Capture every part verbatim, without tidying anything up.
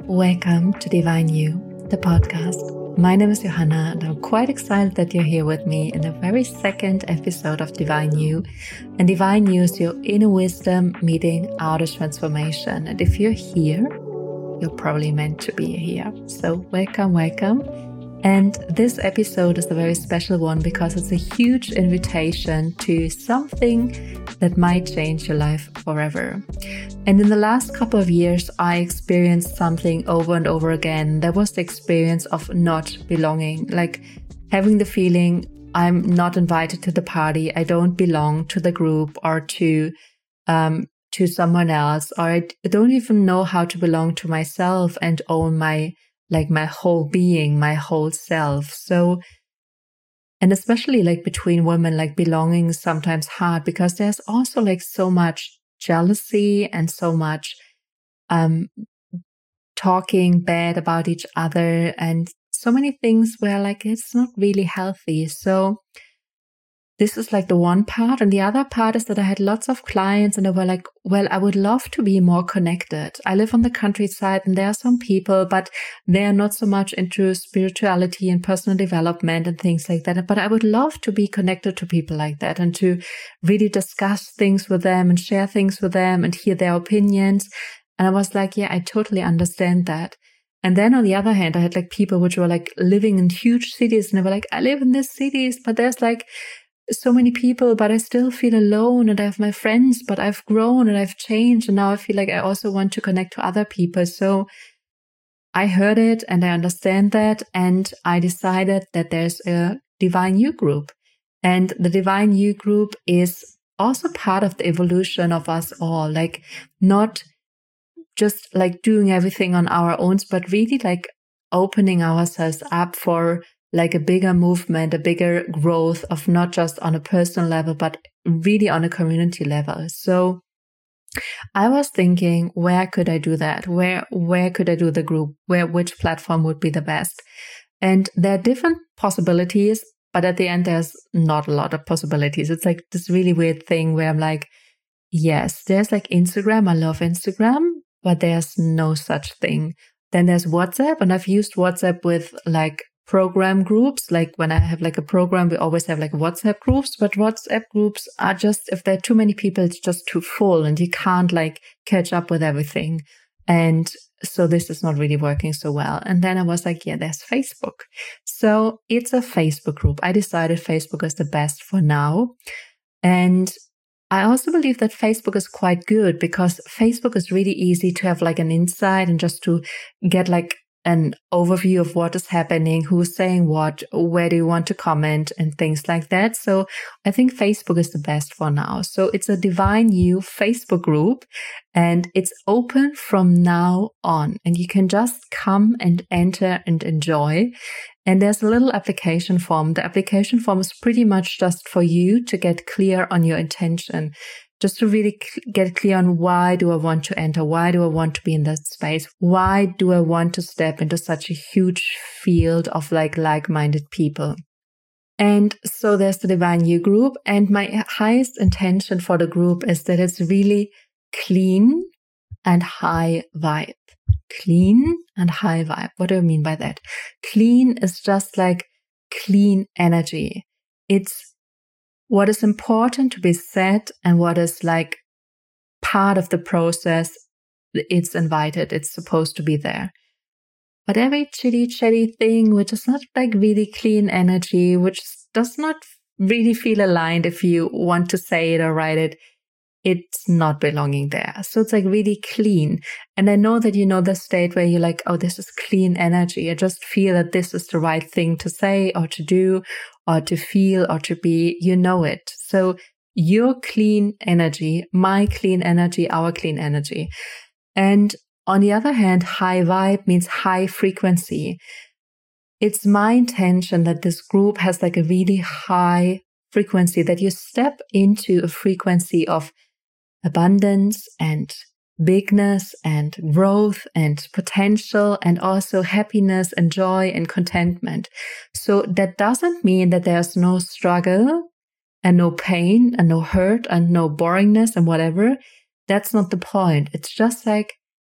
Welcome to Divine You, the podcast. My name is Johanna and I'm quite excited that you're here with me in the very second episode of Divine You. And Divine You is your inner wisdom meeting outer transformation. And if you're here, you're probably meant to be here. So welcome, welcome. And this episode is a very special one because it's a huge invitation to something that might change your life forever. And in the last couple of years, I experienced something over and over again. That was the experience of not belonging, like having the feeling I'm not invited to the party, I don't belong to the group or to um, to someone else, or I don't even know how to belong to myself and own my like my whole being, my whole self. So, and especially like between women, like belonging is sometimes hard because there's also like so much jealousy and so much um, talking bad about each other and so many things where like it's not really healthy. So this is like the one part. And the other part is that I had lots of clients and they were like, well, I would love to be more connected. I live on the countryside and there are some people, but they are not so much into spirituality and personal development and things like that. But I would love to be connected to people like that and to really discuss things with them and share things with them and hear their opinions. And I was like, yeah, I totally understand that. And then on the other hand, I had like people which were like living in huge cities and they were like, I live in these cities, but there's like so many people, but I still feel alone and I have my friends, but I've grown and I've changed. And now I feel like I also want to connect to other people. So I heard it and I understand that. And I decided that there's a Divine You group, and the Divine You group is also part of the evolution of us all, like not just like doing everything on our own, but really like opening ourselves up for like a bigger movement, a bigger growth of not just on a personal level, but really on a community level. So I was thinking, where could I do that? Where, where could I do the group? Where, which platform would be the best? And there are different possibilities, but at the end, there's not a lot of possibilities. It's like this really weird thing where I'm like, yes, there's like Instagram. I love Instagram, but there's no such thing. Then there's WhatsApp, and I've used WhatsApp with like program groups. Like when I have like a program, we always have like WhatsApp groups, but WhatsApp groups are just, if there are too many people, it's just too full and you can't like catch up with everything. And so this is not really working so well. And then I was like, yeah, there's Facebook. So it's a Facebook group. I decided Facebook is the best for now. And I also believe that Facebook is quite good because Facebook is really easy to have like an insight and just to get like an overview of what is happening, who's saying what, where do you want to comment and things like that. So I think Facebook is the best for now. So it's a Divine You Facebook group and it's open from now on, and you can just come and enter and enjoy. And there's a little application form. The application form is pretty much just for you to get clear on your intention, just to really get clear on why do I want to enter? Why do I want to be in that space? Why do I want to step into such a huge field of like like-minded people? And so there's the Divine You group. And my highest intention for the group is that it's really clean and high vibe. Clean and high vibe. What do I mean by that? Clean is just like clean energy. It's what is important to be said and what is like part of the process. It's invited. It's supposed to be there. But every chitty chatty thing, which is not like really clean energy, which does not really feel aligned if you want to say it or write it, it's not belonging there. So it's like really clean. And I know that you know the state where you're like, oh, this is clean energy. I just feel that this is the right thing to say or to do or to feel or to be. You know it. So your clean energy, my clean energy, our clean energy. And on the other hand, high vibe means high frequency. It's my intention that this group has like a really high frequency, that you step into a frequency of abundance and bigness and growth and potential and also happiness and joy and contentment. So that doesn't mean that there's no struggle and no pain and no hurt and no boringness and whatever. That's not the point. It's just like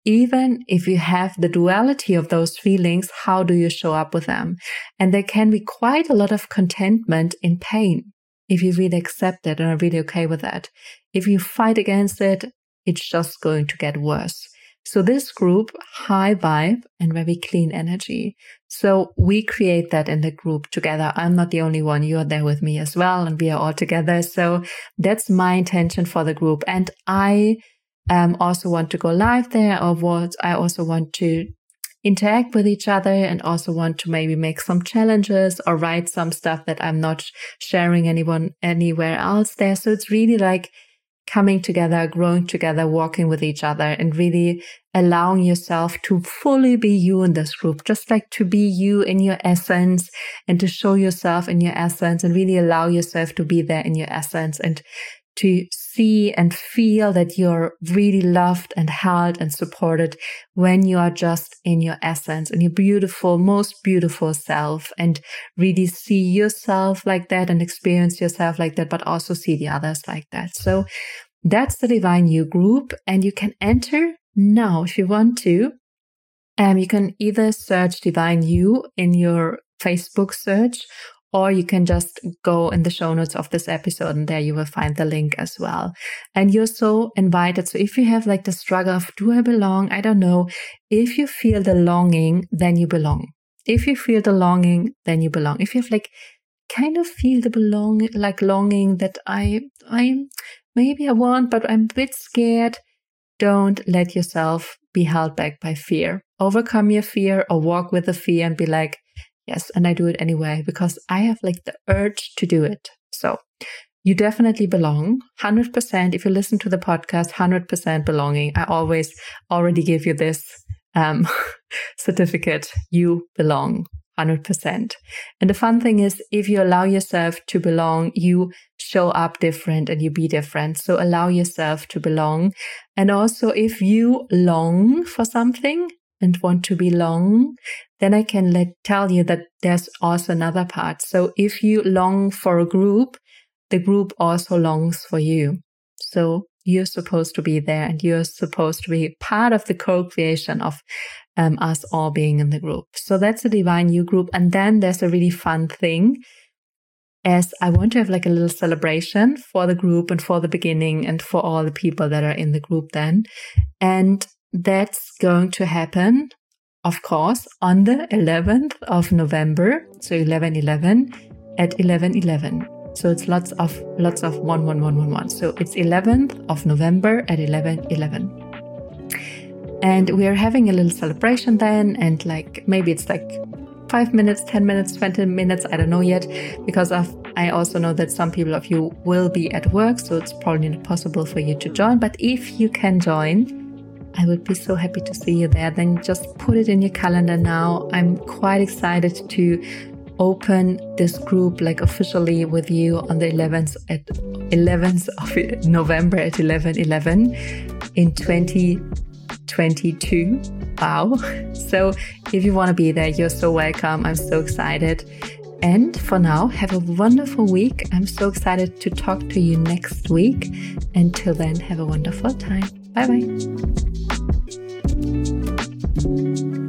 even if you have the duality of those feelings, how do you show up with them? And there can be quite a lot of contentment in pain if you really accept it and are really okay with that. If you fight against it, it's just going to get worse. So this group, high vibe and very clean energy. So we create that in the group together. I'm not the only one. You are there with me as well, and we are all together. So that's my intention for the group. And I um, also want to go live there, or what I also want to interact with each other, and also want to maybe make some challenges or write some stuff that I'm not sharing anyone anywhere else there. So it's really like coming together, growing together, walking with each other, and really allowing yourself to fully be you in this group, just like to be you in your essence and to show yourself in your essence, and really allow yourself to be there in your essence and to see and feel that you're really loved and held and supported when you are just in your essence, in your beautiful, most beautiful self, and really see yourself like that and experience yourself like that, but also see the others like that. So that's the Divine You group, and you can enter now if you want to. Um, you can either search Divine You in your Facebook search, or you can just go in the show notes of this episode, and there you will find the link as well. And you're so invited. So if you have like the struggle of, do I belong? I don't know. If you feel the longing, then you belong. If you feel the longing, then you belong. If you have like kind of feel the belong, like longing that I, I, maybe I want, but I'm a bit scared, don't let yourself be held back by fear. Overcome your fear, or walk with the fear and be like, yes, and I do it anyway, because I have like the urge to do it. So you definitely belong, one hundred percent. If you listen to the podcast, one hundred percent belonging. I always already give you this um, certificate. You belong, one hundred percent. And the fun thing is, if you allow yourself to belong, you show up different and you be different. So allow yourself to belong. And also, if you long for something and want to belong, then I can let tell you that there's also another part. So if you long for a group, the group also longs for you. So you're supposed to be there, and you're supposed to be part of the co-creation of um, us all being in the group. So that's the Divine You group. And then there's a really fun thing, as I want to have like a little celebration for the group and for the beginning and for all the people that are in the group then. And that's going to happen, of course, on the eleventh of November, so eleven eleven at eleven eleven. So it's lots of lots of one one one one one. So it's eleventh of November at eleven eleven. And we're having a little celebration then, and like maybe it's like five minutes, ten minutes, twenty minutes, I don't know yet, because of I also know that some people of you will be at work, so it's probably not possible for you to join. But if you can join, I would be so happy to see you there. Then just put it in your calendar now. I'm quite excited to open this group like officially with you on the eleventh at eleventh of November at eleven eleven in twenty twenty-two. Wow. So if you want to be there, you're so welcome. I'm so excited. And for now, have a wonderful week. I'm so excited to talk to you next week. Until then, have a wonderful time. Bye bye.